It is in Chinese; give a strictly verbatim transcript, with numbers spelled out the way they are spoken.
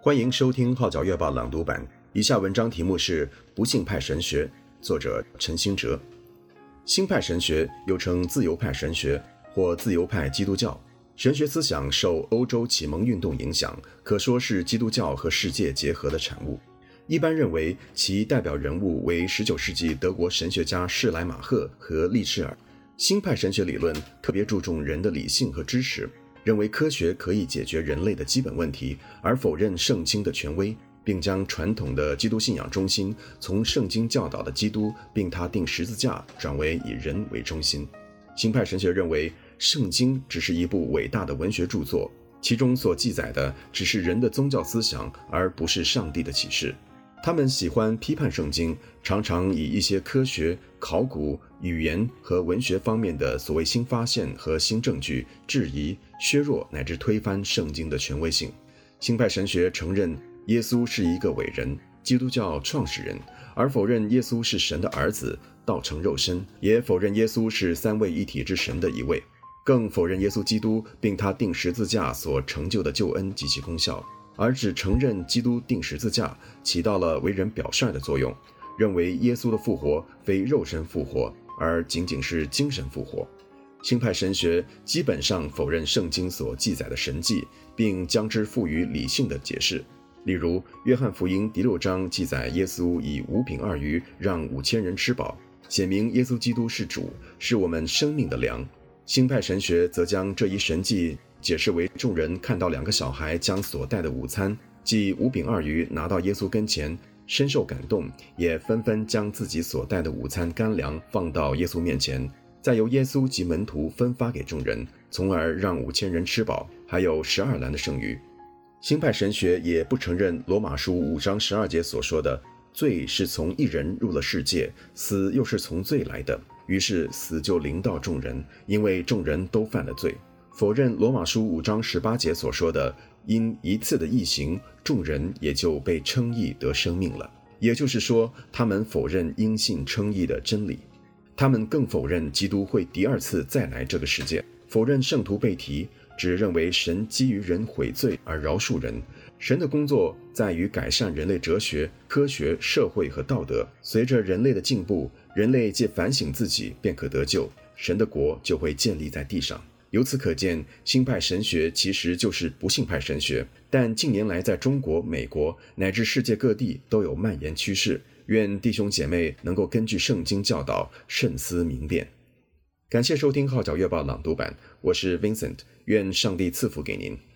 欢迎收听号角月报朗读版，以下文章题目是不信派神学，作者陈兴哲。新派神学又称自由派神学或自由派基督教，神学思想受欧洲启蒙运动影响，可说是基督教和世界结合的产物。一般认为其代表人物为十九世纪德国神学家施莱马赫和利切尔。新派神学理论特别注重人的理性和知识，认为科学可以解决人类的基本问题，而否认圣经的权威，并将传统的基督信仰中心从圣经教导的基督并他钉十字架转为以人为中心。新派神学认为圣经只是一部伟大的文学著作，其中所记载的只是人的宗教思想，而不是上帝的启示。他们喜欢批判圣经，常常以一些科学、考古、语言和文学方面的所谓新发现和新证据质疑、削弱乃至推翻圣经的权威性。新派神学承认耶稣是一个伟人，基督教创始人，而否认耶稣是神的儿子，道成肉身，也否认耶稣是三位一体之神的一位，更否认耶稣基督并他钉十字架所成就的救恩及其功效，而只承认基督钉十字架起到了为人表率的作用，认为耶稣的复活非肉身复活，而仅仅是精神复活。新派神学基本上否认圣经所记载的神迹，并将之赋予理性的解释。例如约翰福音第六章记载耶稣以五饼二鱼让五千人吃饱，显明耶稣基督是主，是我们生命的粮。新派神学则将这一神迹解释为众人看到两个小孩将所带的午餐，即五饼二鱼拿到耶稣跟前，深受感动，也纷纷将自己所带的午餐干粮放到耶稣面前，再由耶稣及门徒分发给众人，从而让五千人吃饱，还有十二篮的剩余。新派神学也不承认罗马书五章十二节所说的罪是从一人入了世界，死又是从罪来的，于是死就临到众人，因为众人都犯了罪。否认罗马书五章十八节所说的因一次的义行，众人也就被称义得生命了，也就是说他们否认因信称义的真理。他们更否认基督会第二次再来这个世界，否认圣徒被提，只认为神基于人悔罪而饶恕人，神的工作在于改善人类哲学、科学、社会和道德。随着人类的进步，人类借反省自己便可得救，神的国就会建立在地上。由此可见，新派神学其实就是不信派神学，但近年来在中国、美国乃至世界各地都有蔓延趋势。愿弟兄姐妹能够根据圣经教导慎思明辨。感谢收听号角月报朗读版，我是 Vincent， 愿上帝赐福给您。